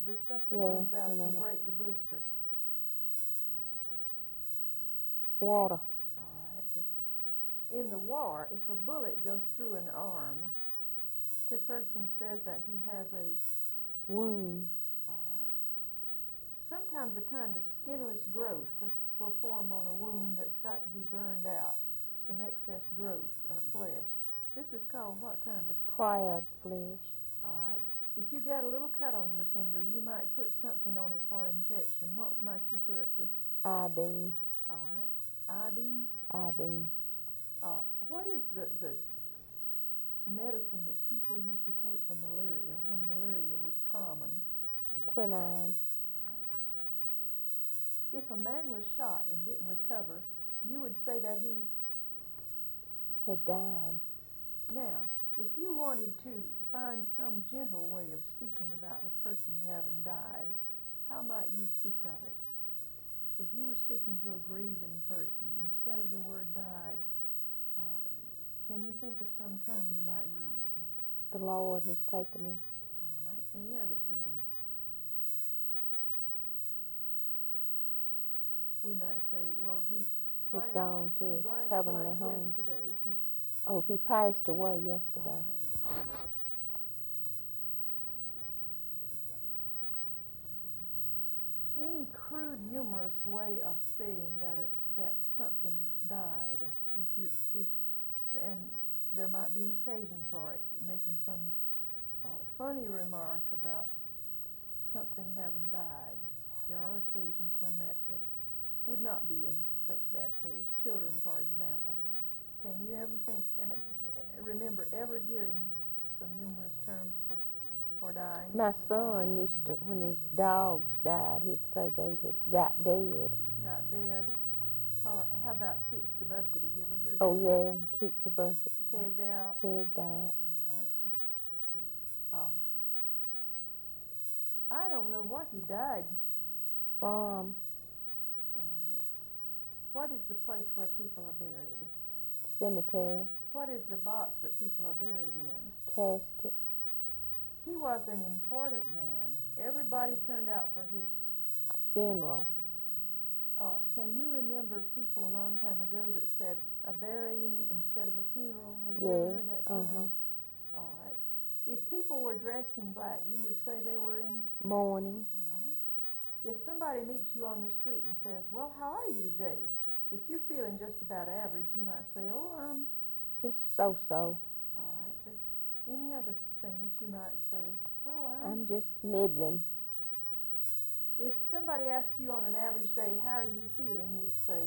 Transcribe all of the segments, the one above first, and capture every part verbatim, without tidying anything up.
the stuff that Yeah, runs out I if you know. break the blister? Water. All right. In the war, if a bullet goes through an arm, the person says that he has a Wound. All right. Sometimes a kind of skinless growth will form on a wound that's got to be burned out, some excess growth or flesh. This is called what kind of? Priod flesh. All right. If you got a little cut on your finger, you might put something on it for infection. What might you put? Iodine. All right. Iodine. Iodine. Uh, what is the, the medicine that people used to take for malaria when malaria was common? Quinine. If a man was shot and didn't recover, you would say that he Had died. Now, if you wanted to find some gentle way of speaking about a person having died, how might you speak of it? If you were speaking to a grieving person, instead of the word died, uh, can you think of some term you might use? The Lord has taken him. All right. Any other terms? We might say, well, he Has blank, gone to he his blank, heavenly blank home. yesterday. He, Oh, he passed away yesterday. all right. Any crude, humorous way of saying that it, that something died, if you if and there might be an occasion for it, making some uh, funny remark about something having died. There are occasions when that uh, would not be in such bad taste. Children, for example. Can you ever think, uh, remember ever hearing some humorous terms for for dying? My son used to, when his dogs died, he'd say they had got dead. Got dead. Or how about kicks the bucket? Have you ever heard Oh, that? yeah, and kicked the bucket. Pegged out. Pegged out. All right. Oh. I don't know what he died From All right. What is the place where people are buried? cemetery. What is the box that people are buried in? Casket. He was an important man. Everybody turned out for his. Funeral. Uh, can you remember people a long time ago that said a burying instead of a funeral? Have you ever Yes. heard that term? Uh-huh. All right. If people were dressed in black, you would say they were in. Mourning. All right. If somebody meets you on the street and says, well, how are you today? If you're feeling just about average, you might say, oh, I'm. Just so-so. All right. Any other thing that you might say? Well, I'm. I'm just middling. If somebody asked you on an average day, how are you feeling, you'd say.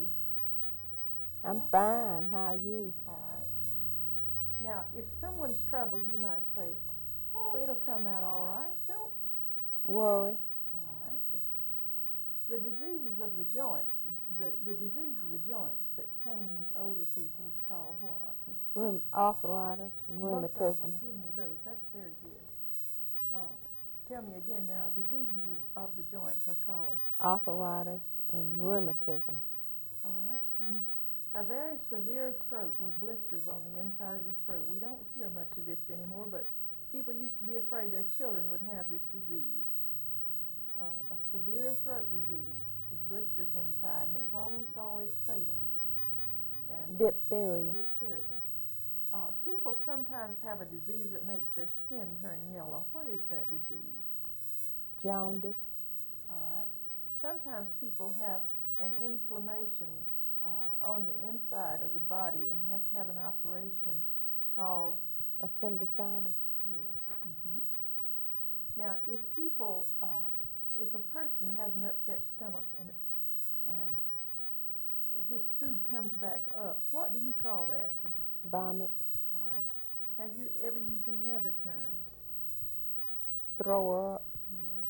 I'm well, fine. How are you? All right. Now, if someone's troubled, you might say, oh, it'll come out all right. Don't. Worry. All right. The diseases of the joint, the, the disease of the joints that pains older people is called what? Rheum- arthritis and Both of rheumatism. them. Give me both. That's very good. Uh, tell me again now, diseases of the joints are called? Arthritis and rheumatism. All right. A very severe throat with blisters on the inside of the throat. We don't hear much of this anymore, but people used to be afraid their children would have this disease. Uh, a severe throat disease with blisters inside, and it was almost always fatal. And Diphtheria. Diphtheria. Uh, people sometimes have a disease that makes their skin turn yellow. What is that disease? Jaundice. All right. Sometimes people have an inflammation uh, on the inside of the body and have to have an operation called Appendicitis. yeah. Mm-hmm. Now, if people, uh, if a person has an upset stomach and and his food comes back up, what do you call that? Vomit. All right. Have you ever used any other terms? Throw up. Yes.